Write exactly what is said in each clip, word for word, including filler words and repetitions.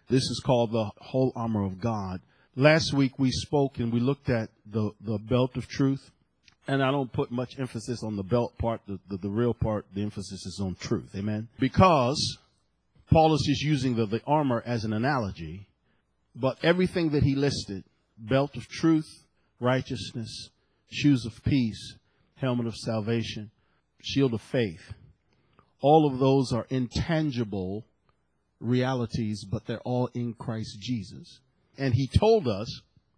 This is called the whole armor of God. Last week we spoke and we looked at the, the belt of truth. And I don't put much emphasis on the belt part. The, the, the real part, the emphasis is on truth. Amen. Because Paul is just using the, the armor as an analogy. But everything that he listed, belt of truth, righteousness, shoes of peace, helmet of salvation, shield of faith, all of those are intangible realities, but they're all in Christ Jesus. And he told us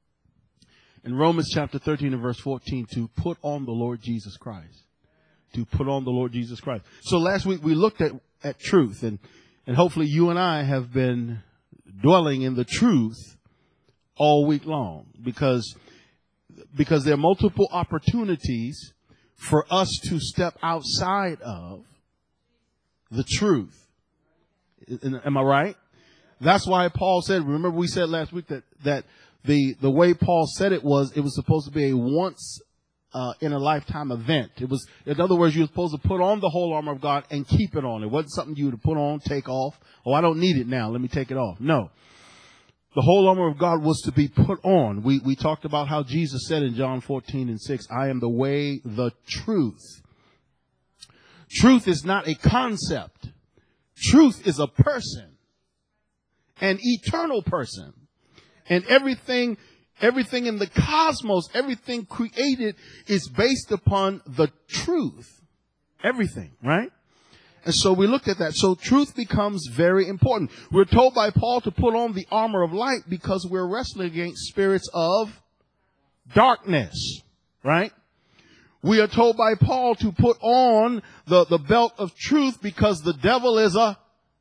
in Romans chapter thirteen and verse fourteen to put on the Lord Jesus Christ. To put on the Lord Jesus Christ. So last week we looked at, at truth, and, and hopefully you and I have been dwelling in the truth all week long, because, because there are multiple opportunities for us to step outside of the truth. Am I right? That's why Paul said, remember we said last week that, that the, the way Paul said it was, it was supposed to be a once uh, in a lifetime event. It was, in other words, you were supposed to put on the whole armor of God and keep it on. It wasn't something you would put on, take off. Oh, I don't need it now. Let me take it off. No. The whole armor of God was to be put on. We, we talked about how Jesus said in John fourteen and six, I am the way, the truth. Truth is not a concept. Truth is a person. An eternal person. And everything, everything in the cosmos, everything created is based upon the truth. Everything, right? And so we looked at that. So truth becomes very important. We're told by Paul to put on the armor of light because we're wrestling against spirits of darkness, right? We are told by Paul to put on the, the belt of truth because the devil is a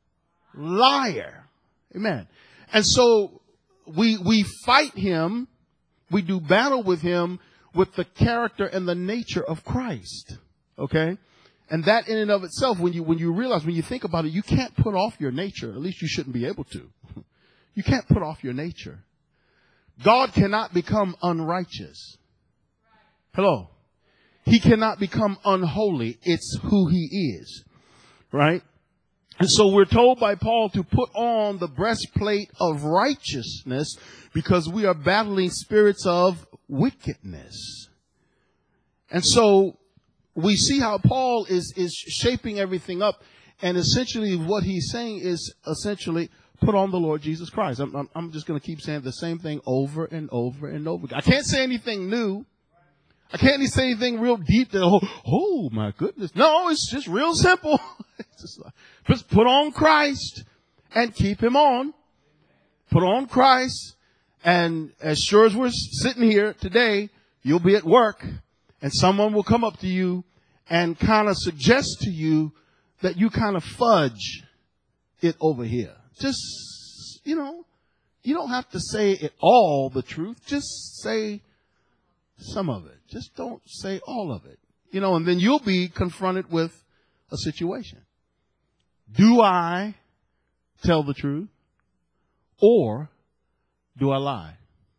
liar. Amen. And so we, we fight him. We do battle with him with the character and the nature of Christ. Okay. And that in and of itself, when you, when you realize, when you think about it, you can't put off your nature. At least you shouldn't be able to. You can't put off your nature. God cannot become unrighteous. Hello. He cannot become unholy. It's who he is. Right? And so we're told by Paul to put on the breastplate of righteousness because we are battling spirits of wickedness. And so we see how Paul is, is shaping everything up. And essentially what he's saying is essentially put on the Lord Jesus Christ. I'm, I'm, I'm just going to keep saying the same thing over and over and over again. I can't say anything new. I can't say anything real deep that, oh, oh my goodness. No, it's just real simple. It's just, like, just put on Christ and keep him on. Put on Christ. And as sure as we're sitting here today, you'll be at work and someone will come up to you and kind of suggest to you that you kind of fudge it over here. Just, you know, you don't have to say it all the truth. Just say some of it. Just don't say all of it. You know, and then you'll be confronted with a situation. Do I tell the truth or do I lie?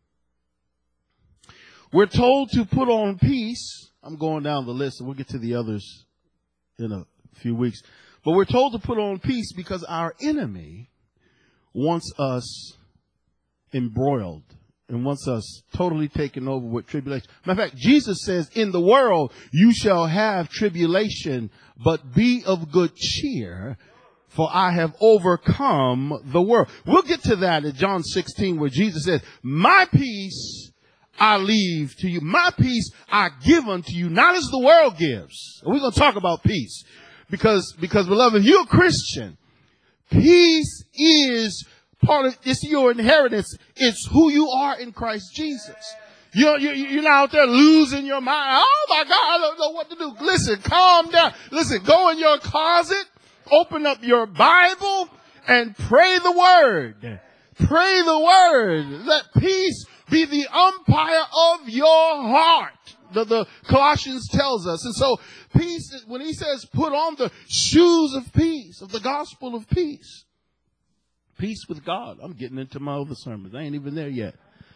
We're told to put on peace. I'm going down the list and we'll get to the others in a few weeks. But we're told to put on peace because our enemy wants us embroiled and wants us totally taken over with tribulation. Matter of fact, Jesus says, in the world you shall have tribulation, but be of good cheer, for I have overcome the world. We'll get to that in John sixteen, where Jesus says, my peace I leave to you. My peace I give unto you, not as the world gives. And we're going to talk about peace because, because beloved, if you're a Christian, peace is part of, it's your inheritance. It's who you are in Christ Jesus. You're, you're, you're not out there losing your mind. Oh my God, I don't know what to do. Listen, calm down. Listen, go in your closet, open up your Bible and pray the word. Pray the word. Let peace be the umpire of your heart. The, the Colossians tells us. And so peace, when he says put on the shoes of peace, of the gospel of peace, peace with God. I'm getting into my other sermons. I ain't even there yet.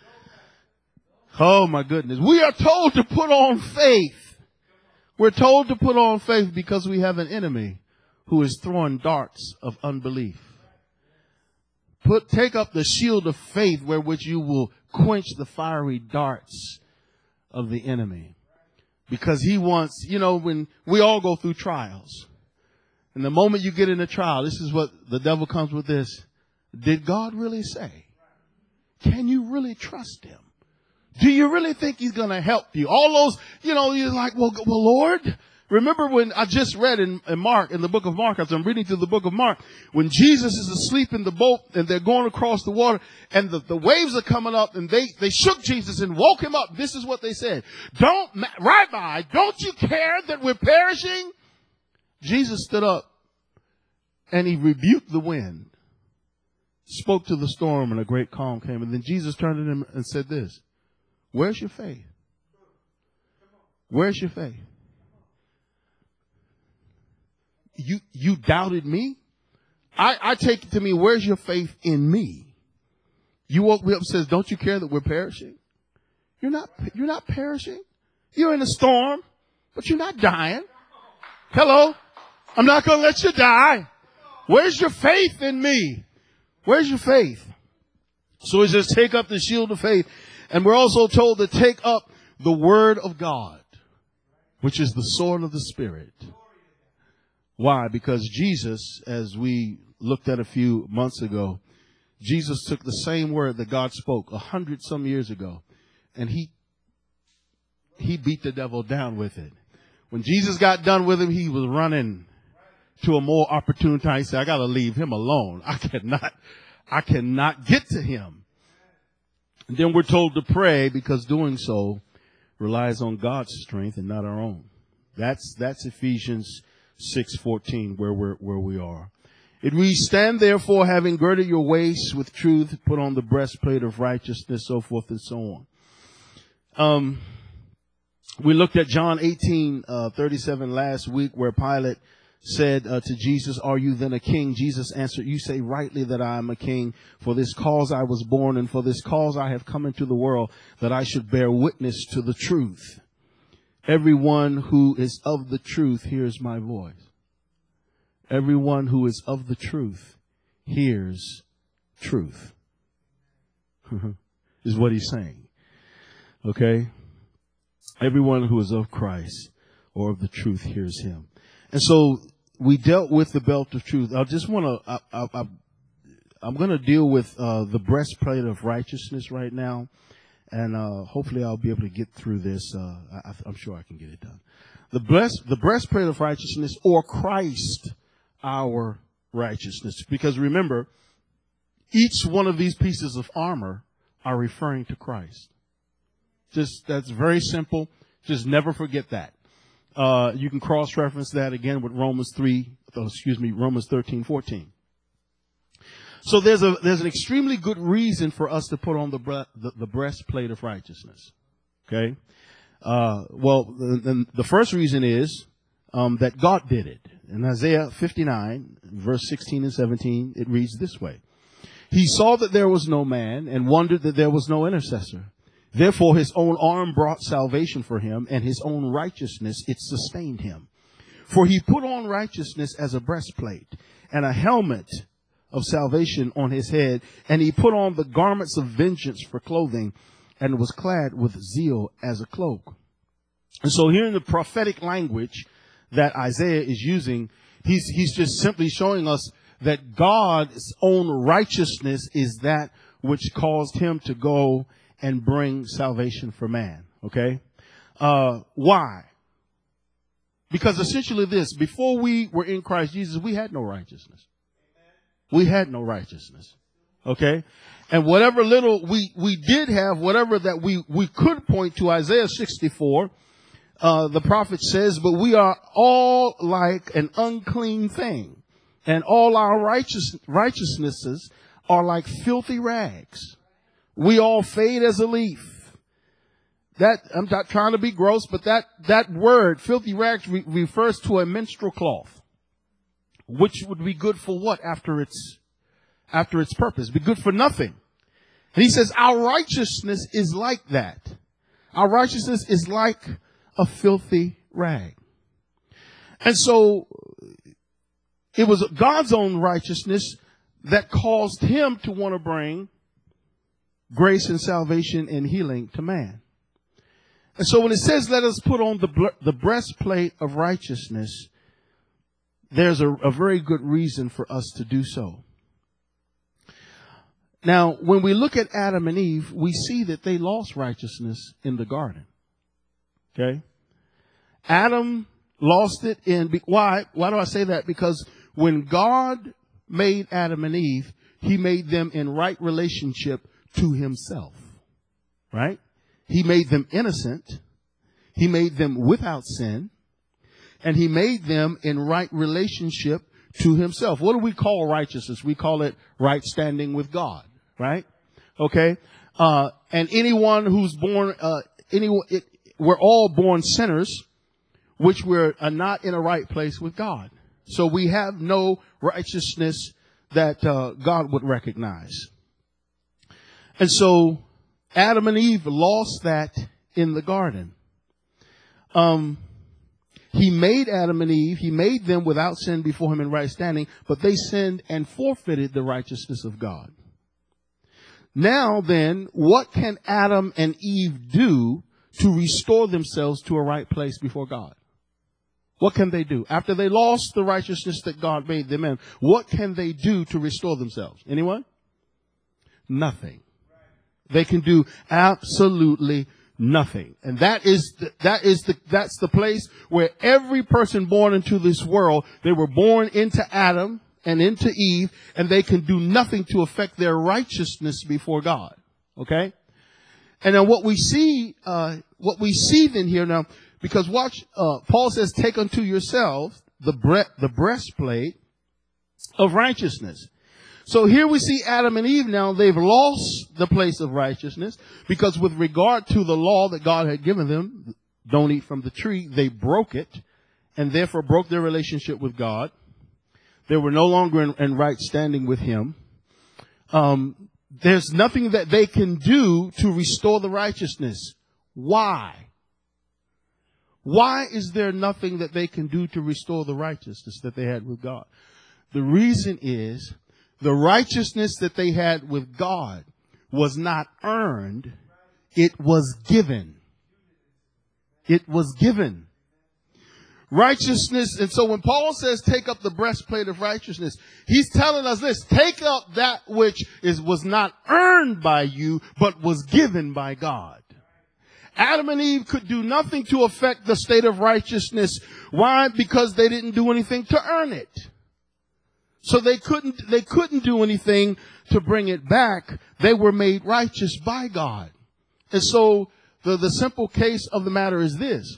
Oh my goodness. We are told to put on faith. We're told to put on faith because we have an enemy who is throwing darts of unbelief. put, take up the shield of faith wherewith you will quench the fiery darts of the enemy. Because he wants, you know, when we all go through trials, and the moment you get in a trial, this is what the devil comes with this. Did God really say? Can you really trust him? Do you really think he's going to help you? All those, you know, you're like, well, well, Lord, remember when I just read in, in Mark, in the book of Mark, as I'm reading through the book of Mark, when Jesus is asleep in the boat and they're going across the water and the, the waves are coming up and they, they shook Jesus and woke him up. This is what they said. Don't, Rabbi, don't you care that we're perishing? Jesus stood up and he rebuked the wind, spoke to the storm, and a great calm came. And then Jesus turned to him and said this. Where's your faith? Where's your faith? You, you doubted me? I, I take it to me, where's your faith in me? You woke me up and says, don't you care that we're perishing? You're not, you're not perishing. You're in a storm, but you're not dying. Hello? I'm not going to let you die. Where's your faith in me? Where's your faith? So he says, take up the shield of faith. And we're also told to take up the word of God, which is the sword of the Spirit. Why? Because Jesus, as we looked at a few months ago, Jesus took the same word that God spoke a hundred some years ago, and he, he beat the devil down with it. When Jesus got done with him, he was running to a more opportune time. He said, I got to leave him alone. I cannot, I cannot get to him. And then we're told to pray, because doing so relies on God's strength and not our own. That's, that's Ephesians six fourteen, where we're, where we are. It reads, stand therefore, having girded your waist with truth, put on the breastplate of righteousness, so forth and so on. Um, we looked at John eighteen, uh, thirty-seven last week, where Pilate said uh, to Jesus, are you then a king? Jesus answered, you say rightly that I am a king. For this cause I was born, and for this cause I have come into the world, that I should bear witness to the truth. Everyone who is of the truth hears my voice. Everyone who is of the truth hears truth. Is what he's saying. Okay? Everyone who is of Christ or of the truth hears him. And so we dealt with the belt of truth. I just want to, I, I, I, I'm going to deal with uh, the breastplate of righteousness right now. And uh, hopefully I'll be able to get through this. Uh, I, I'm sure I can get it done. The breast, the breastplate of righteousness, or Christ, our righteousness. Because remember, each one of these pieces of armor are referring to Christ. Just, that's very simple. Just never forget that. Uh, you can cross-reference that again with Romans three, oh, excuse me, Romans thirteen, fourteen. So there's a, there's an extremely good reason for us to put on the, bre- the, the breastplate of righteousness. Okay? Uh, well, the, the first reason is, um, that God did it. In Isaiah fifty-nine, verse sixteen and seventeen, it reads this way. He saw that there was no man and wondered that there was no intercessor. Therefore his own arm brought salvation for him, and his own righteousness, it sustained him. For he put on righteousness as a breastplate, and a helmet of salvation on his head, and he put on the garments of vengeance for clothing, and was clad with zeal as a cloak. And so here in the prophetic language that Isaiah is using, he's, he's just simply showing us that God's own righteousness is that which caused him to go and bring salvation for man. Okay? Uh, why? Because essentially this, before we were in Christ Jesus, we had no righteousness. We had no righteousness. Okay? And whatever little we, we did have, whatever that we, we could point to, Isaiah sixty-four, uh, the prophet says, but we are all like an unclean thing, and all our righteous, righteousnesses are like filthy rags. We all fade as a leaf. That, I'm not trying to be gross, but that, that word, filthy rags, re- refers to a menstrual cloth, which would be good for what after its, after its purpose? Be good for nothing. And he says, our righteousness is like that. Our righteousness is like a filthy rag. And so it was God's own righteousness that caused him to want to bring grace and salvation and healing to man. And so when it says, let us put on the, the breastplate of righteousness, there's a, a very good reason for us to do so. Now, when we look at Adam and Eve, we see that they lost righteousness in the garden. Okay? Adam lost it in, why? Why do I say that? Because when God made Adam and Eve, he made them in right relationship to himself. Right? He made them innocent. He made them without sin. And he made them in right relationship to himself. What do we call righteousness? We call it right standing with God. Right? Okay? Uh, and anyone who's born, uh, anyone, it, we're all born sinners, which we're uh, not in a right place with God. So we have no righteousness that uh, God would recognize. And so Adam and Eve lost that in the garden. Um, he made Adam and Eve, he made them without sin before him in right standing, but they sinned and forfeited the righteousness of God. Now then, what can Adam and Eve do to restore themselves to a right place before God? What can they do? After they lost the righteousness that God made them in, what can they do to restore themselves? Anyone? Nothing. They can do absolutely nothing. And that is the, that is the, that's the place where every person born into this world, they were born into Adam and into Eve, and they can do nothing to affect their righteousness before God. Okay? And then what we see, uh, what we see then here now, because watch, uh, Paul says, take unto yourselves the bre- the breastplate of righteousness. So here we see Adam and Eve now, they've lost the place of righteousness because with regard to the law that God had given them, don't eat from the tree, they broke it and therefore broke their relationship with God. They were no longer in, in right standing with him. Um, there's nothing that they can do to restore the righteousness. Why? Why is there nothing that they can do to restore the righteousness that they had with God? The reason is the righteousness that they had with God was not earned. It was given. It was given. Righteousness. And so when Paul says take up the breastplate of righteousness, he's telling us this, take up that which is, was not earned by you, but was given by God. Adam and Eve could do nothing to affect the state of righteousness. Why? Because they didn't do anything to earn it. So they couldn't, they couldn't do anything to bring it back. They were made righteous by God. And so the, the simple case of the matter is this.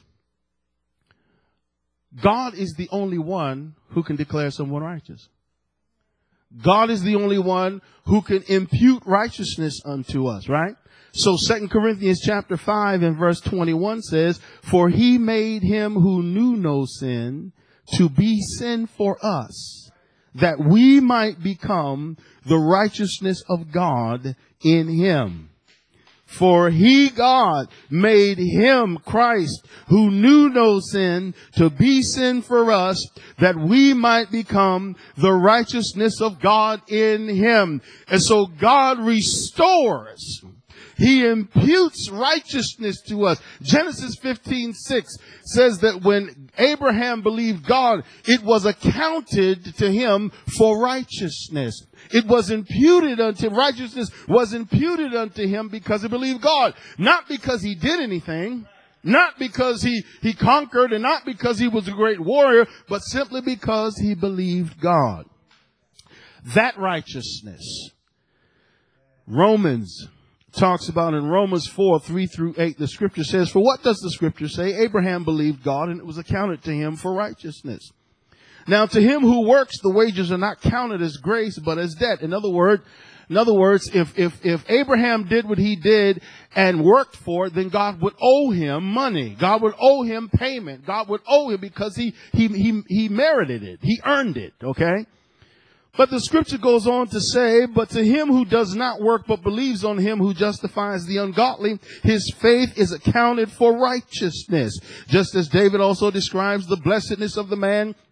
God is the only one who can declare someone righteous. God is the only one who can impute righteousness unto us, right? So Second Corinthians chapter five and verse twenty-one says, for he made him who knew no sin to be sin for us, that we might become the righteousness of God in him. For he, God, made him, Christ, who knew no sin, to be sin for us, that we might become the righteousness of God in him. And so God restores. He imputes righteousness to us. Genesis fifteen six says that when Abraham believed God, it was accounted to him for righteousness. It was imputed unto righteousness was imputed unto him because he believed God. Not because he did anything, not because he, he conquered, and not because he was a great warrior, but simply because he believed God. That righteousness, Romans talks about in Romans four, three through eight, the scripture says, for what does the scripture say? Abraham believed God, and it was accounted to him for righteousness. Now to him who works, the wages are not counted as grace, but as debt. In other words, in other words, if, if, if Abraham did what he did and worked for it, then God would owe him money. God would owe him payment. God would owe him because he, he, he, he merited it. He earned it. Okay. But the scripture goes on to say, but to him who does not work but believes on him who justifies the ungodly, his faith is accounted for righteousness. Just as David also describes the blessedness of the man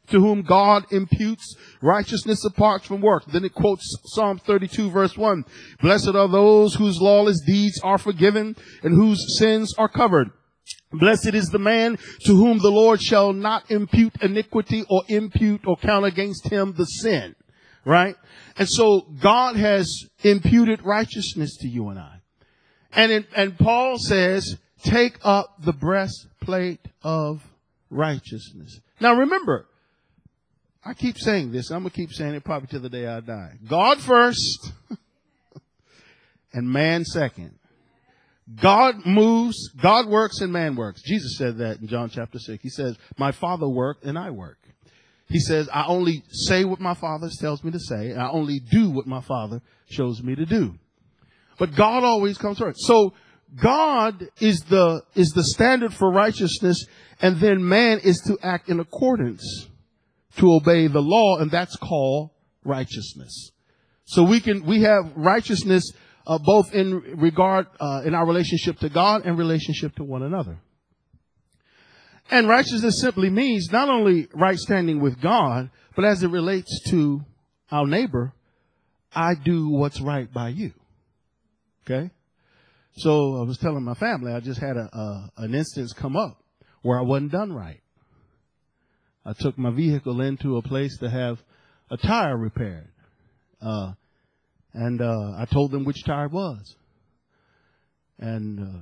to whom God imputes righteousness apart from work. Then it quotes Psalm thirty-two verse one. Blessed are those whose lawless deeds are forgiven and whose sins are covered. Blessed is the man to whom the Lord shall not impute iniquity or impute or count against him the sin. Right? And so God has imputed righteousness to you and I. And in, and Paul says, take up the breastplate of righteousness. Now remember, I keep saying this. I'm going to keep saying it probably till the day I die. God first and man second. God moves, God works and man works. Jesus said that in John chapter six. He says, my Father worked and I work. He says, I only say what my Father tells me to say. And I only do what my Father shows me to do. But God always comes first. So God is the, is the standard for righteousness. And then man is to act in accordance to obey the law. And that's called righteousness. So we can, we have righteousness uh, both in regard, uh, in our relationship to God and relationship to one another. And righteousness simply means not only right standing with God, but as it relates to our neighbor, I do what's right by you. Okay? So I was telling my family, I just had a, a an instance come up where I wasn't done right. I took my vehicle into a place to have a tire repaired. Uh, and uh, I told them which tire it was. And uh,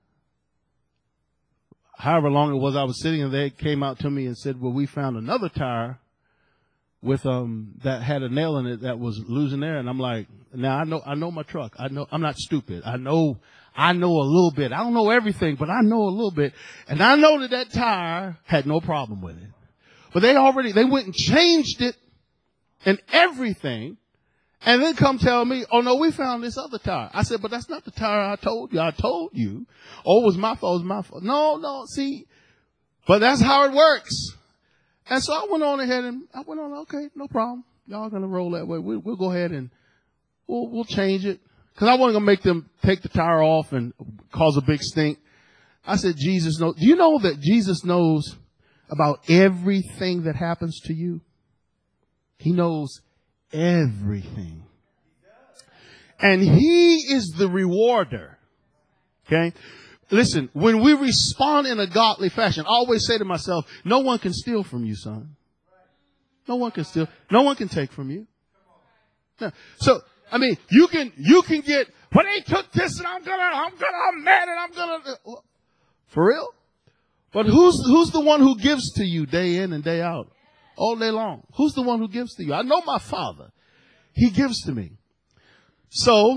however long it was I was sitting, and they came out to me and said, well, we found another tire with um that had a nail in it that was losing air. And I'm like, now I know I know my truck. I know I'm not stupid. I know I know a little bit. I don't know everything, but I know a little bit. And I know that that tire had no problem with it. But they already they went and changed it and everything. And then come tell me, oh, no, we found this other tire. I said, but that's not the tire I told you. I told you. Oh, it was my fault. It was my fault. No, no, see. But that's how it works. And so I went on ahead and I went on, okay, no problem. Y'all going to roll that way. We, we'll go ahead and we'll, we'll change it. Because I wasn't going to make them take the tire off and cause a big stink. I said, Jesus knows. Do you know that Jesus knows about everything that happens to you? He knows everything. And he is the rewarder. Okay? Listen, when we respond in a godly fashion, I always say to myself, no one can steal from you, son. No one can steal. No one can take from you. No. So, I mean, you can, you can get, well, they took this and I'm gonna, I'm gonna, I'm mad and I'm gonna, for real? But who's, who's the one who gives to you day in and day out? All day long. Who's the one who gives to you? I know my Father. He gives to me. So,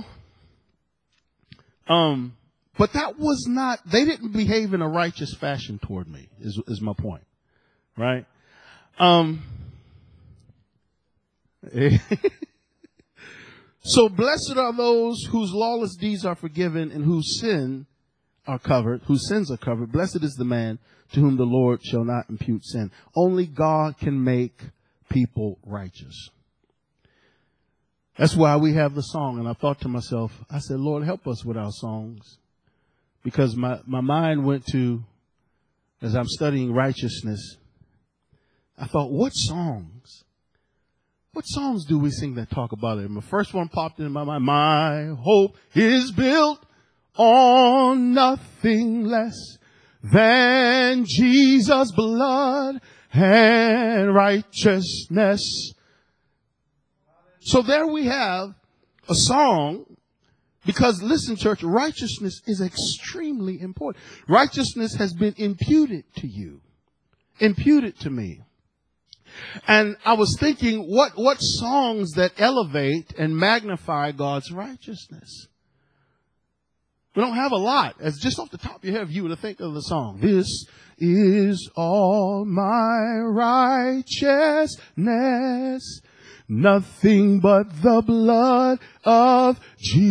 um, but that was not, they didn't behave in a righteous fashion toward me, is, is my point. Right? Um, so blessed are those whose lawless deeds are forgiven and whose sin are covered, whose sins are covered. Blessed is the man to whom the Lord shall not impute sin. Only God can make people righteous. That's why we have the song. And I thought to myself, I said, Lord, help us with our songs. Because my, my mind went to, as I'm studying righteousness, I thought, what songs? What songs do we sing that talk about it? And the first one popped into my mind. My hope is built on nothing less than Jesus' blood and righteousness. So there we have a song, because listen, church, righteousness is extremely important. Righteousness has been imputed to you, imputed to me. And I was thinking, what, what songs that elevate and magnify God's righteousness? We don't have a lot. It's just off the top of your head, if you were to think of the song. This is all my righteousness, nothing but the blood of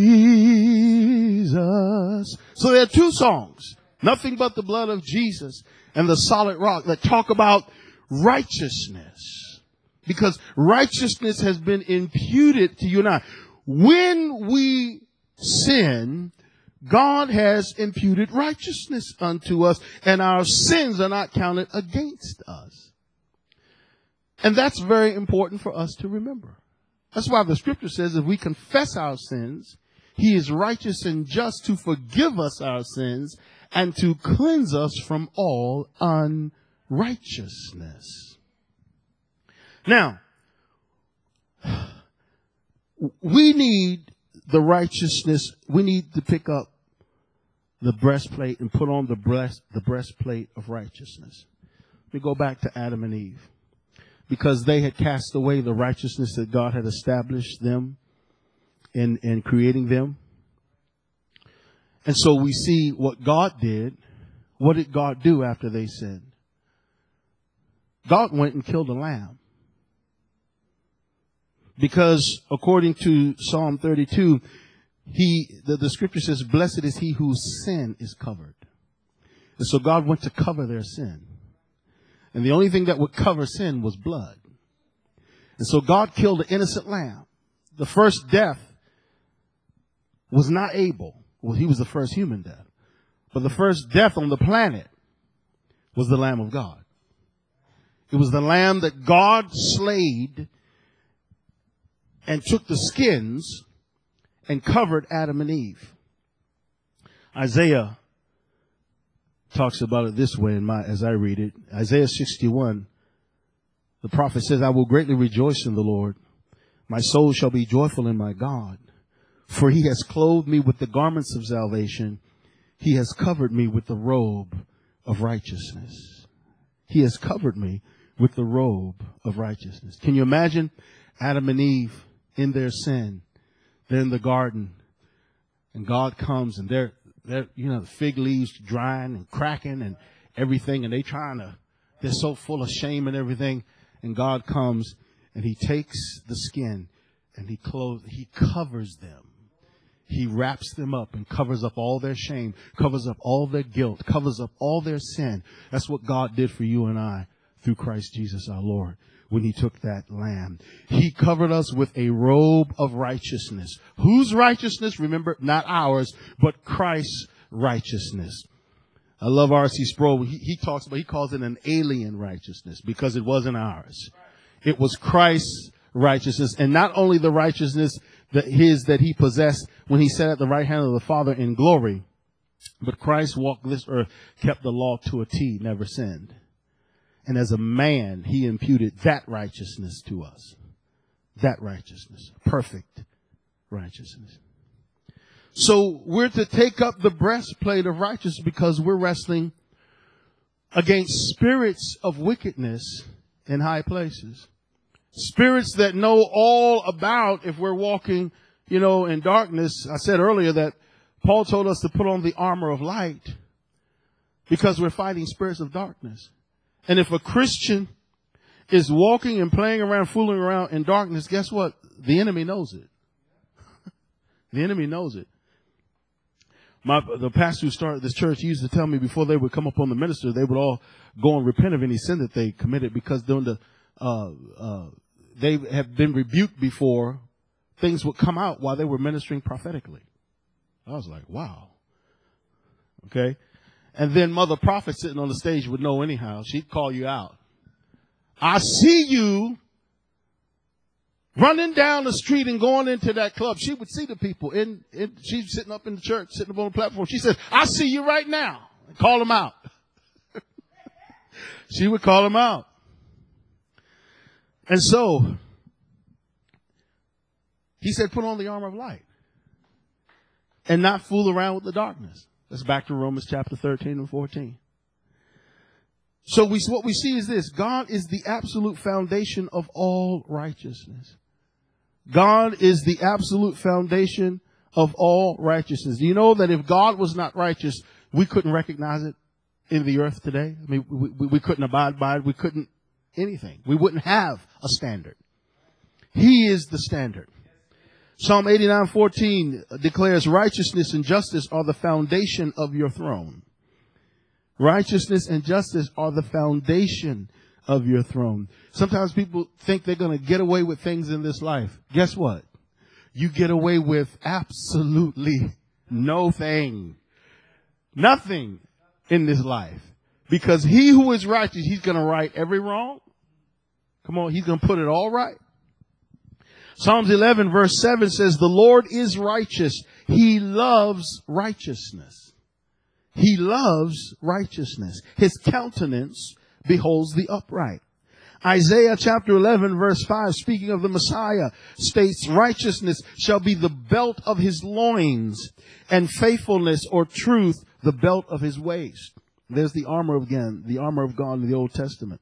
Jesus. So there are two songs, Nothing But the Blood of Jesus and The Solid Rock, that talk about righteousness. Because righteousness has been imputed to you and I. When we sin, God has imputed righteousness unto us, and our sins are not counted against us. And that's very important for us to remember. That's why the scripture says if we confess our sins, he is righteous and just to forgive us our sins and to cleanse us from all unrighteousness. Now, we need the righteousness. We need to pick up the breastplate and put on the breast, the breastplate of righteousness. Let me go back to Adam and Eve. Because they had cast away the righteousness that God had established them in, in creating them. And so we see what God did. What did God do after they sinned? God went and killed a lamb. Because according to Psalm thirty-two, he, the, the scripture says, blessed is he whose sin is covered. And so God went to cover their sin. And the only thing that would cover sin was blood. And so God killed an innocent lamb. The first death was not Abel. Well, he was the first human death. But the first death on the planet was the Lamb of God. It was the lamb that God slayed and took the skins and covered Adam and Eve. Isaiah talks about it this way in my, as I read it. Isaiah sixty-one, the prophet says, I will greatly rejoice in the Lord. My soul shall be joyful in my God. For he has clothed me with the garments of salvation. He has covered me with the robe of righteousness. He has covered me with the robe of righteousness. Can you imagine Adam and Eve in their sin? They're in the garden and God comes and they're They're, you know, the fig leaves drying and cracking and everything. And they trying to, they're so full of shame and everything. And God comes and he takes the skin and he clothes, he covers them. He wraps them up and covers up all their shame, covers up all their guilt, covers up all their sin. That's what God did for you and I through Christ Jesus our Lord. When he took that lamb, he covered us with a robe of righteousness. Whose righteousness? Remember, not ours, but Christ's righteousness. I love R C Sproul. He, he talks about, he calls it an alien righteousness because it wasn't ours. It was Christ's righteousness. And not only the righteousness that his, that he possessed when he sat at the right hand of the Father in glory, but Christ walked this earth, kept the law to a T, never sinned. And as a man, he imputed that righteousness to us. That righteousness. Perfect righteousness. So we're to take up the breastplate of righteousness because we're wrestling against spirits of wickedness in high places. Spirits that know all about if we're walking, you know, in darkness. I said earlier that Paul told us to put on the armor of light because we're fighting spirits of darkness. And if a Christian is walking and playing around, fooling around in darkness, guess what? The enemy knows it. The enemy knows it. My, the pastor who started this church used to tell me before they would come up on the minister, they would all go and repent of any sin that they committed because during the, uh, uh, they have been rebuked before, things would come out while they were ministering prophetically. I was like, wow. Okay. And then Mother Prophet sitting on the stage would know anyhow. She'd call you out. I see you running down the street and going into that club. She would see the people in, in she's sitting up in the church, sitting up on the platform. She says, I see you right now. And call them out. She would call them out. And so he said, put on the armor of light and not fool around with the darkness. Let's back to Romans chapter thirteen and fourteen. So we, what we see is this. God is the absolute foundation of all righteousness. God is the absolute foundation of all righteousness. Do you know that if God was not righteous, we couldn't recognize it in the earth today? I mean, we, we, we couldn't abide by it. We couldn't anything. We wouldn't have a standard. He is the standard. Psalm eighty-nine fourteen declares righteousness and justice are the foundation of your throne. Righteousness and justice are the foundation of your throne. Sometimes people think they're going to get away with things in this life. Guess what? You get away with absolutely no thing. Nothing in this life. Because he who is righteous, he's going to right every wrong. Come on, he's going to put it all right. Psalms eleven verse seven says, the Lord is righteous. He loves righteousness. He loves righteousness. His countenance beholds the upright. Isaiah chapter eleven verse five, speaking of the Messiah, states, righteousness shall be the belt of his loins, and faithfulness or truth the belt of his waist. There's the armor again, the armor of God in the Old Testament.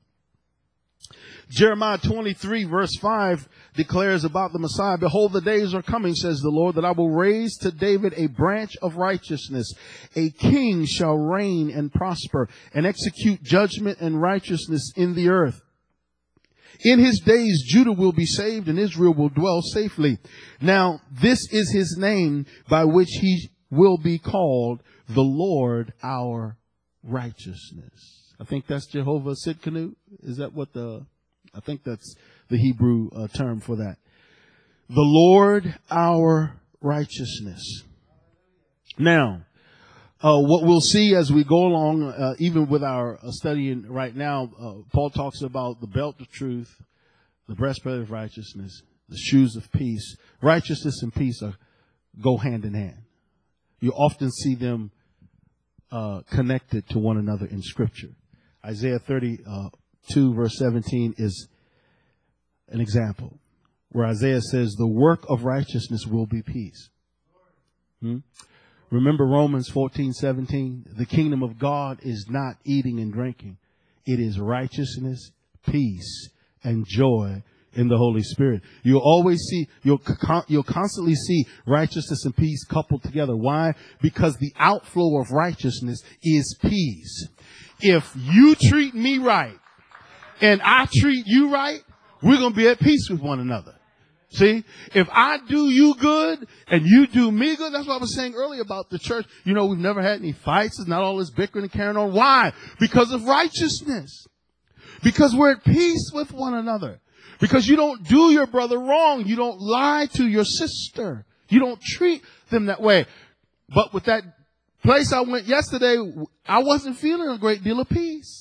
Jeremiah twenty-three verse five declares about the Messiah, behold, the days are coming, says the Lord, that I will raise to David a branch of righteousness. A king shall reign and prosper and execute judgment and righteousness in the earth. In his days, Judah will be saved and Israel will dwell safely. Now, this is his name by which he will be called, the Lord our righteousness. I think that's Jehovah Sidkenu. Is that what the... I think that's the Hebrew uh, term for that. The Lord, our righteousness. Now, uh, what we'll see as we go along, uh, even with our uh, studying right now, uh, Paul talks about the belt of truth, the breastplate of righteousness, the shoes of peace. Righteousness and peace are, go hand in hand. You often see them uh, connected to one another in Scripture. Isaiah thirty, uh, two verse seventeen is an example where Isaiah says the work of righteousness will be peace. Hmm? Remember Romans fourteen seventeen, the kingdom of God is not eating and drinking. It is righteousness, peace, and joy in the Holy Spirit. You'll always see, you'll, you'll constantly see righteousness and peace coupled together. Why? Because the outflow of righteousness is peace. If you treat me right, and I treat you right, we're going to be at peace with one another. See, if I do you good and you do me good, that's what I was saying earlier about the church. You know, we've never had any fights. There's not all this bickering and carrying on. Why? Because of righteousness. Because we're at peace with one another. Because you don't do your brother wrong. You don't lie to your sister. You don't treat them that way. But with that place I went yesterday, I wasn't feeling a great deal of peace.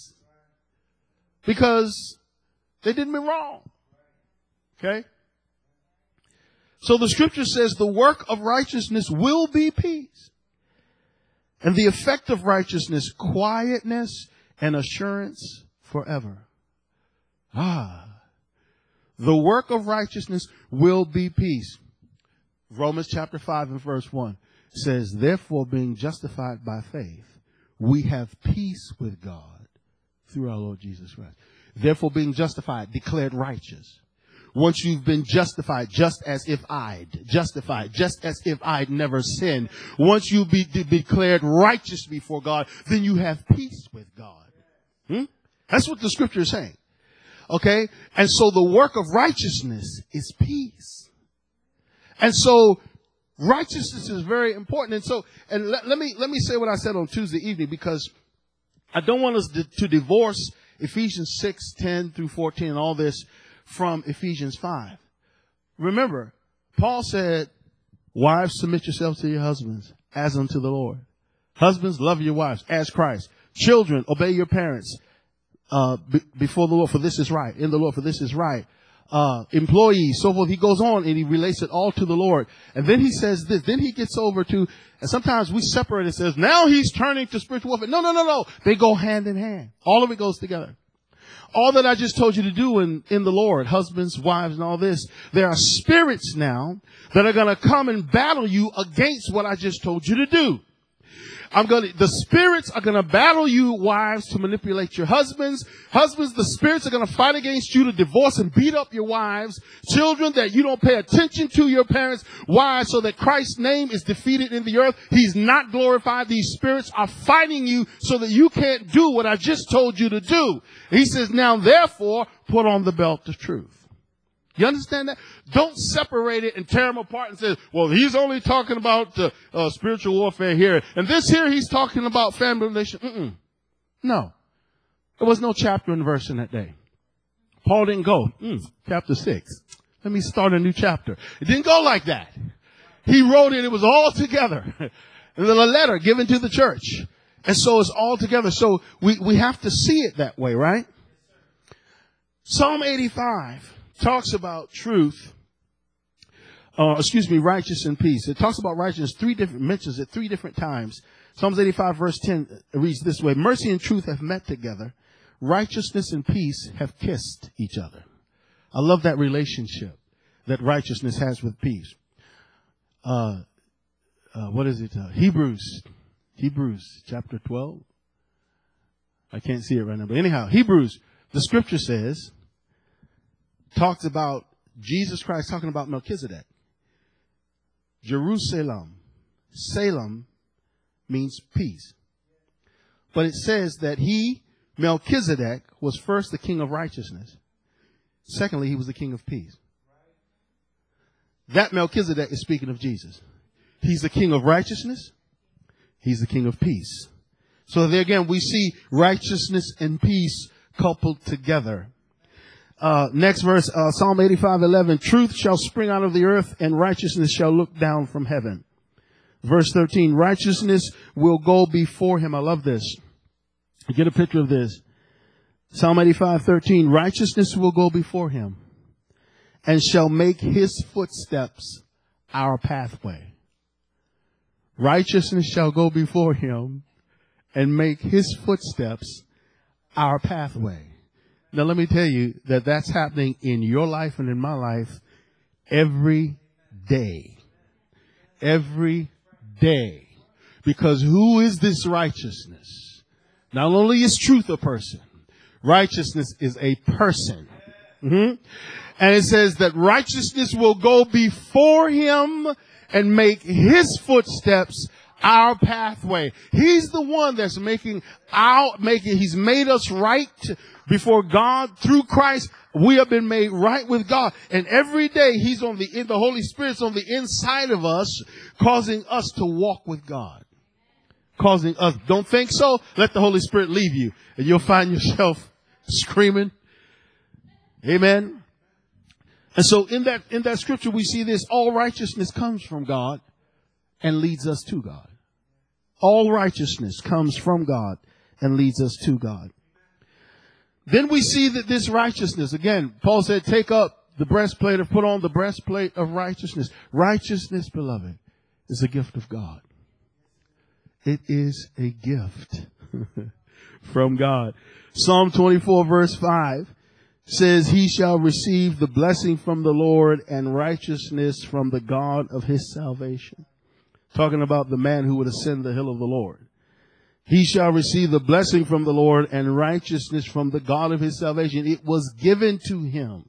Because they did me wrong. Okay? So the scripture says the work of righteousness will be peace. And the effect of righteousness, quietness and assurance forever. Ah. The work of righteousness will be peace. Romans chapter five and verse one says, therefore being justified by faith, we have peace with God through our Lord Jesus Christ. Therefore being justified, declared righteous. Once you've been justified, just as if I'd, justified, just as if I'd never sinned. Once you be de- declared righteous before God, then you have peace with God. Hmm? That's what the scripture is saying. Okay? And so the work of righteousness is peace. And so righteousness is very important. And so, and let, let me, let me say what I said on Tuesday evening, because I don't want us to, to divorce Ephesians six, ten through fourteen and all this from Ephesians five. Remember, Paul said, wives, submit yourselves to your husbands as unto the Lord. Husbands, love your wives as Christ. Children, obey your parents uh, be, before the Lord, for this is right. In the Lord, for this is right. Uh, employees, so forth. He goes on and he relates it all to the Lord. And then he says this. Then he gets over to, and sometimes we separate and says, now he's turning to spiritual warfare. No, no, no, no. They go hand in hand. All of it goes together. All that I just told you to do in, in the Lord, husbands, wives, and all this, there are spirits now that are going to come and battle you against what I just told you to do. I'm going to, the spirits are going to battle you, wives, to manipulate your husbands. Husbands, the spirits are going to fight against you to divorce and beat up your wives. Children, that you don't pay attention to your parents. Why? So that Christ's name is defeated in the earth. He's not glorified. These spirits are fighting you so that you can't do what I just told you to do. He says, now therefore, put on the belt of truth. You understand that? Don't separate it and tear them apart and say, well, he's only talking about uh, uh, spiritual warfare here. And this here, he's talking about family relation. Mm-mm. No. There was no chapter and verse in that day. Paul didn't go, mm, chapter six. Let me start a new chapter. It didn't go like that. He wrote it. It was all together. And then a letter given to the church. And so it's all together. So we, we have to see it that way, right? Psalm eighty-five talks about truth. Uh, excuse me, righteousness and peace. It talks about righteousness three different, mentions it three different times. Psalms eighty-five verse ten reads this way: mercy and truth have met together. Righteousness and peace have kissed each other. I love that relationship that righteousness has with peace. Uh, uh, what is it? Uh, Hebrews, Hebrews chapter twelve. I can't see it right now, but anyhow, Hebrews, the scripture says, talks about Jesus Christ talking about Melchizedek. Jerusalem, Salem means peace. But it says that he, Melchizedek, was first the king of righteousness. Secondly, he was the king of peace. That Melchizedek is speaking of Jesus. He's the king of righteousness. He's the king of peace. So there again, we see righteousness and peace coupled together. Uh, next verse, uh, Psalm eighty-five eleven, truth shall spring out of the earth and righteousness shall look down from heaven. Verse thirteen, righteousness will go before him. I love this. Get a picture of this. Psalm eighty-five thirteen, righteousness will go before him and shall make his footsteps our pathway. Righteousness shall go before him and make his footsteps our pathway. Now, let me tell you that that's happening in your life and in my life every day. Every day. Because who is this righteousness? Not only is truth a person, righteousness is a person. Mm-hmm. And it says that righteousness will go before him and make his footsteps our pathway. He's the one that's making our, making, he's made us right before God through Christ. We have been made right with God. And every day he's on the, the Holy Spirit's on the inside of us, causing us to walk with God. Causing us, don't think so? Let the Holy Spirit leave you and you'll find yourself screaming. Amen. And so in that, in that scripture, we see this: all righteousness comes from God and leads us to God. All righteousness comes from God and leads us to God. Then we see that this righteousness, again, Paul said, take up the breastplate or put on the breastplate of righteousness. Righteousness, beloved, is a gift of God. It is a gift from God. Psalm twenty-four verse five says, he shall receive the blessing from the Lord and righteousness from the God of his salvation. Talking about the man who would ascend the hill of the Lord. He shall receive the blessing from the Lord and righteousness from the God of his salvation. It was given to him.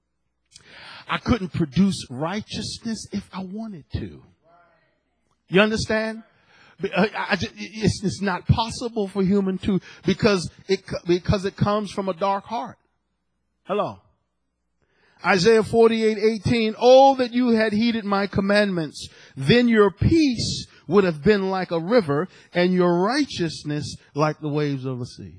I couldn't produce righteousness if I wanted to. You understand? I, I, it's, it's not possible for human to, because it, because it comes from a dark heart. Hello. Isaiah forty-eight eighteen, oh, that you had heeded my commandments, then your peace would have been like a river and your righteousness like the waves of the sea.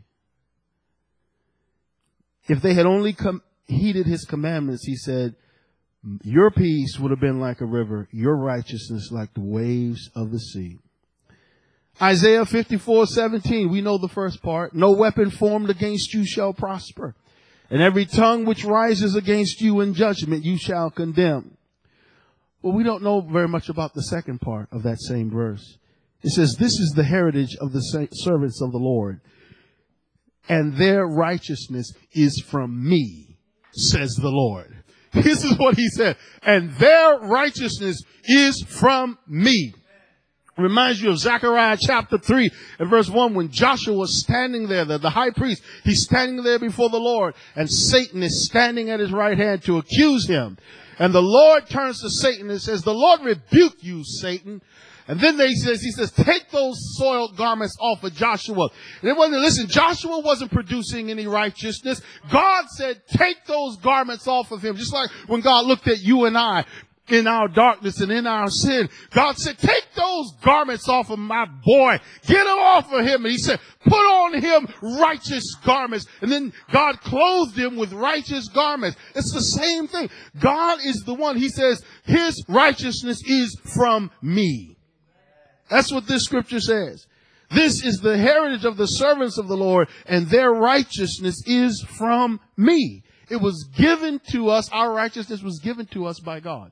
If they had only com- heeded his commandments, he said, your peace would have been like a river, your righteousness like the waves of the sea. Isaiah fifty-four seventeen, we know the first part. No weapon formed against you shall prosper, and every tongue which rises against you in judgment you shall condemn. Well, we don't know very much about the second part of that same verse. It says, this is the heritage of the servants of the Lord, and their righteousness is from me, says the Lord. This is what he said. And their righteousness is from me. Reminds you of Zechariah chapter three and verse one, when Joshua was standing there, the, the high priest, he's standing there before the Lord, and Satan is standing at his right hand to accuse him. And the Lord turns to Satan and says, the Lord rebuke you, Satan. And then they says, he says, take those soiled garments off of Joshua. And it wasn't, listen, Joshua wasn't producing any righteousness. God said, take those garments off of him. Just like when God looked at you and I in our darkness and in our sin, God said, take those garments off of my boy. Get them off of him. And he said, put on him righteous garments. And then God clothed him with righteous garments. It's the same thing. God is the one. He says, his righteousness is from me. That's what this scripture says. This is the heritage of the servants of the Lord, and their righteousness is from me. It was given to us. Our righteousness was given to us by God.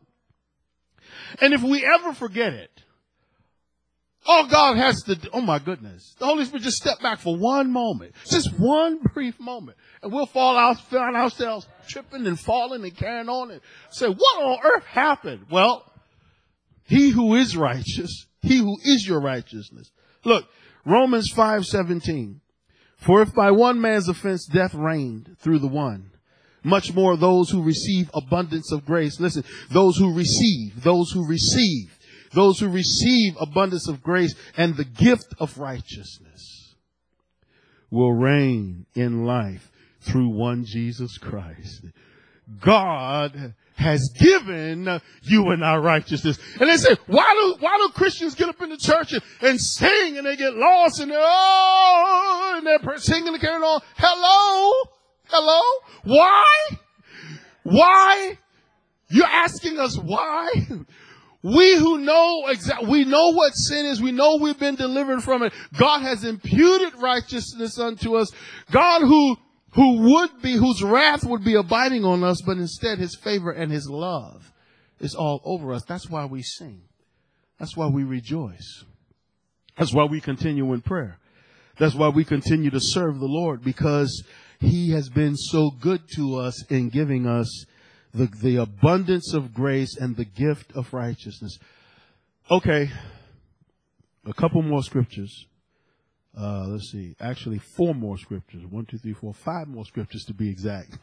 And if we ever forget it, all God has to do, oh my goodness, the Holy Spirit just step back for one moment, just one brief moment, and we'll fall out, find ourselves tripping and falling and carrying on and say, what on earth happened? Well, he who is righteous, he who is your righteousness. Look, Romans five seventeen. For if by one man's offense death reigned through the one, much more those who receive abundance of grace. Listen, those who receive, those who receive, those who receive abundance of grace and the gift of righteousness will reign in life through one Jesus Christ. God has given you and I righteousness. And they say, why do, why do Christians get up in the church and, and sing and they get lost and they're, oh, and they're singing and carrying on? Hello? Hello? Why? Why? You're asking us why? We who know exactly, we know what sin is. We know we've been delivered from it. God has imputed righteousness unto us. God who who would be, whose wrath would be abiding on us, but instead his favor and his love is all over us. That's why we sing. That's why we rejoice. That's why we continue in prayer. That's why we continue to serve the Lord, because he has been so good to us in giving us the, the abundance of grace and the gift of righteousness. Okay. A couple more scriptures. Uh, let's see, actually four more scriptures. One, two, three, four, five more scriptures to be exact.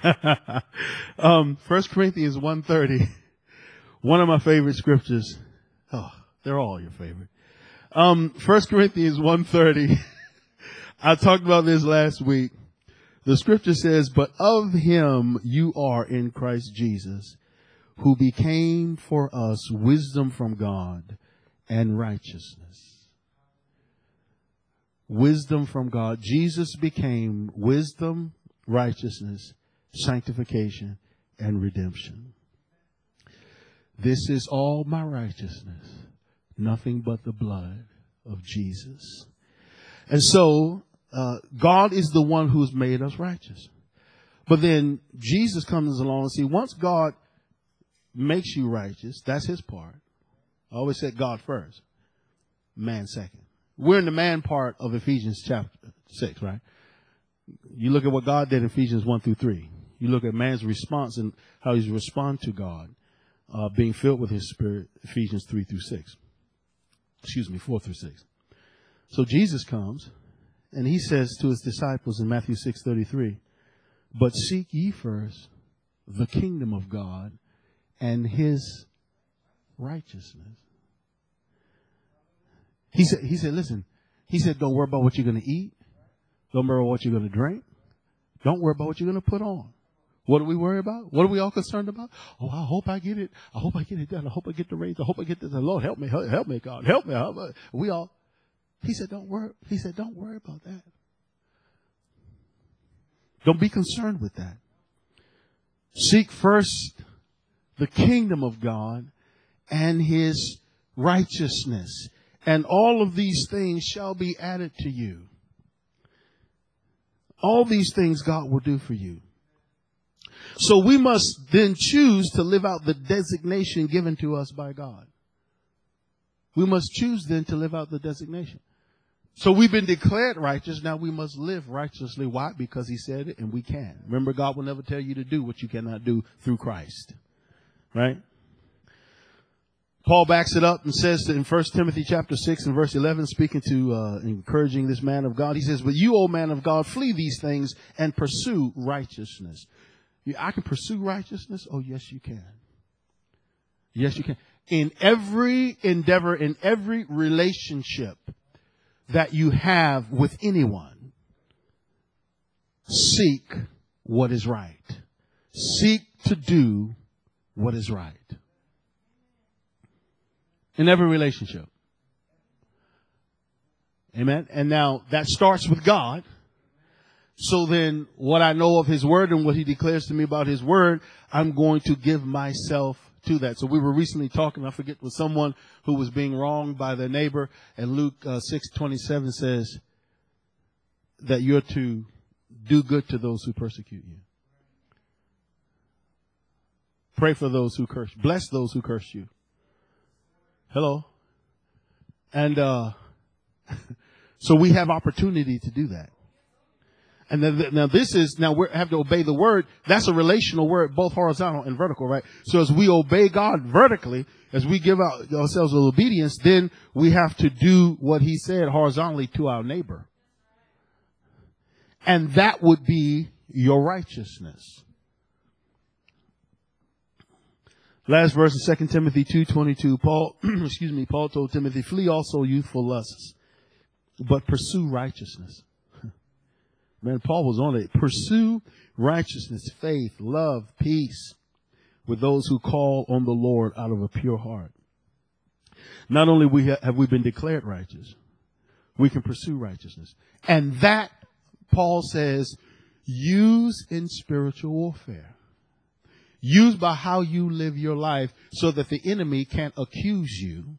um, First Corinthians one thirty. One of my favorite scriptures. Oh, they're all your favorite. Um, First Corinthians one thirty. I talked about this last week. The scripture says, but of him you are in Christ Jesus, who became for us wisdom from God and righteousness. Wisdom from God. Jesus became wisdom, righteousness, sanctification, and redemption. This is all my righteousness, nothing but the blood of Jesus. And so, uh, God is the one who's made us righteous. But then Jesus comes along and see, once God makes you righteous, that's his part. I always said God first, man second. We're in the man part of Ephesians chapter six, right? You look at what God did in Ephesians one through three. You look at man's response and how he's respond to God, uh, being filled with his spirit, Ephesians three through six. Excuse me, four through six. So Jesus comes and he says to his disciples in Matthew six thirty-three, but seek ye first the kingdom of God and his righteousness. He said, he said, listen, he said, don't worry about what you're going to eat. Don't worry about what you're going to drink. Don't worry about what you're going to put on. What do we worry about? What are we all concerned about? Oh, I hope I get it. I hope I get it done. I hope I get the raise. I hope I get this. Lord, help me. Help, help me, God. Help me. Help me. We all, he said, don't worry. He said, don't worry about that. Don't be concerned with that. Seek first the kingdom of God and his righteousness, and all of these things shall be added to you. All these things God will do for you. So we must then choose to live out the designation given to us by God. We must choose then to live out the designation. So we've been declared righteous. Now we must live righteously. Why? Because he said it and we can. Remember, God will never tell you to do what you cannot do through Christ. Right? Paul backs it up and says in First Timothy chapter six and verse eleven, speaking to, uh, encouraging this man of God, he says, but you, O man of God, flee these things and pursue righteousness. I can pursue righteousness? Oh, yes, you can. Yes, you can. In every endeavor, in every relationship that you have with anyone, seek what is right. Seek to do what is right. In every relationship. Amen. And now that starts with God. So then what I know of his word and what he declares to me about his word, I'm going to give myself to that. So we were recently talking, I forget, with someone who was being wronged by their neighbor. And Luke uh, six twenty-seven says that you're to do good to those who persecute you. Pray for those who curse. Bless those who curse you. Hello. And uh, so we have opportunity to do that. And then, now this is, now we have to obey the word. That's a relational word, both horizontal and vertical, right? So as we obey God vertically, as we give out ourselves with obedience, then we have to do what he said horizontally to our neighbor. And that would be your righteousness. Last verse in Second Timothy two twenty-two. Paul, excuse me, Paul told Timothy, flee also youthful lusts, but pursue righteousness. Man, Paul was on it. Pursue righteousness, faith, love, peace with those who call on the Lord out of a pure heart. Not only we ha- have we been declared righteous, we can pursue righteousness. And that, Paul says, use in spiritual warfare. Use by how you live your life so that the enemy can't accuse you.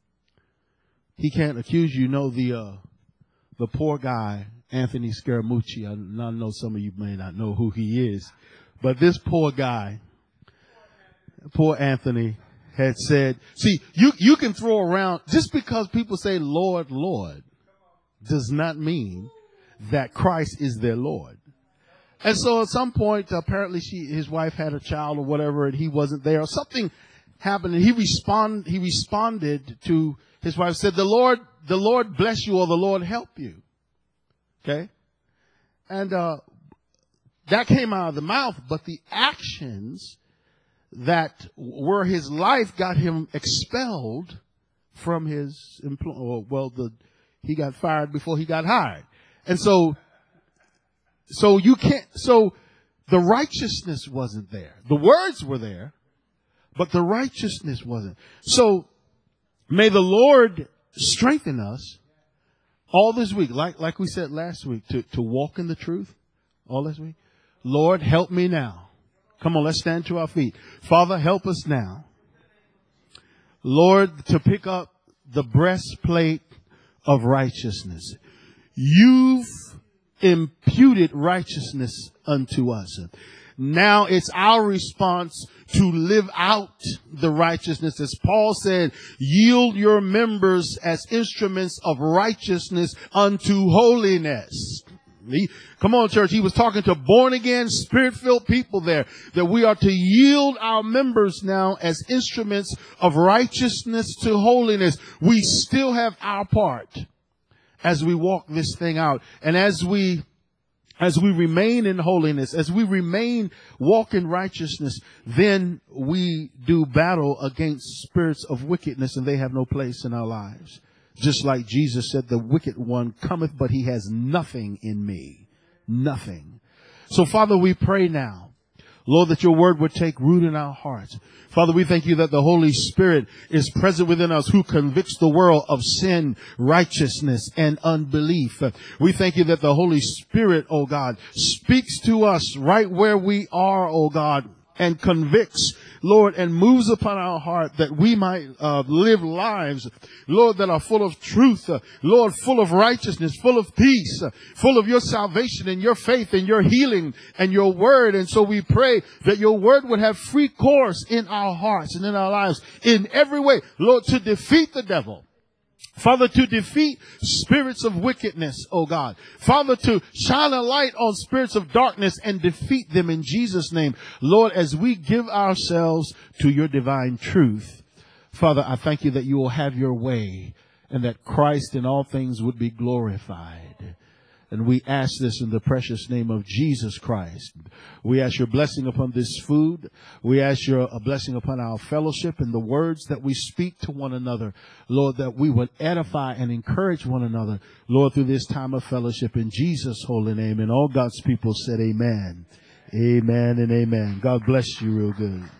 He can't accuse you. You know, the, uh, the poor guy, Anthony Scaramucci. I know some of you may not know who he is, but this poor guy, poor Anthony, had said, see, you, you can throw around, just because people say Lord, Lord, does not mean that Christ is their Lord. And so at some point, apparently she, his wife had a child or whatever, and he wasn't there, or something happened, and he respond, he responded to his wife, said, the Lord, the Lord bless you, or the Lord help you. Okay? And uh, that came out of the mouth, but the actions that were his life got him expelled from his employ. Well, the he got fired before he got hired. And so, so you can't, so the righteousness wasn't there. The words were there, but the righteousness wasn't. So may the Lord strengthen us all this week, like, like we said last week, to, to walk in the truth all this week. Lord, help me now. Come on, let's stand to our feet. Father, help us now. Lord, to pick up the breastplate of righteousness. You've imputed righteousness unto us. Now it's our response to live out the righteousness. As Paul said, yield your members as instruments of righteousness unto holiness. He, come on, church. He was talking to born again, spirit-filled people there, that we are to yield our members now as instruments of righteousness to holiness. We still have our part as we walk this thing out. And as we, as we remain in holiness, as we remain walk in righteousness, then we do battle against spirits of wickedness, and they have no place in our lives. Just like Jesus said, the wicked one cometh, but he has nothing in me. Nothing. So, Father, we pray now, Lord, that your word would take root in our hearts. Father, we thank you that the Holy Spirit is present within us, who convicts the world of sin, righteousness, and unbelief. We thank you that the Holy Spirit, oh God, speaks to us right where we are, oh God, and convicts, Lord, and moves upon our heart that we might uh, live lives, Lord, that are full of truth, uh, Lord, full of righteousness, full of peace, uh, full of your salvation and your faith and your healing and your word. And so we pray that your word would have free course in our hearts and in our lives in every way, Lord, to defeat the devil. Father, to defeat spirits of wickedness, oh God. Father, to shine a light on spirits of darkness and defeat them in Jesus' name. Lord, as we give ourselves to your divine truth, Father, I thank you that you will have your way and that Christ in all things would be glorified. And we ask this in the precious name of Jesus Christ. We ask your blessing upon this food. We ask your a blessing upon our fellowship and the words that we speak to one another. Lord, that we would edify and encourage one another, Lord, through this time of fellowship in Jesus' holy name. And all God's people said amen. Amen and amen. God bless you real good.